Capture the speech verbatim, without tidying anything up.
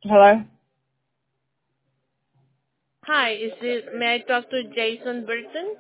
Hello? Hi, is it, may I talk to Jason Burton?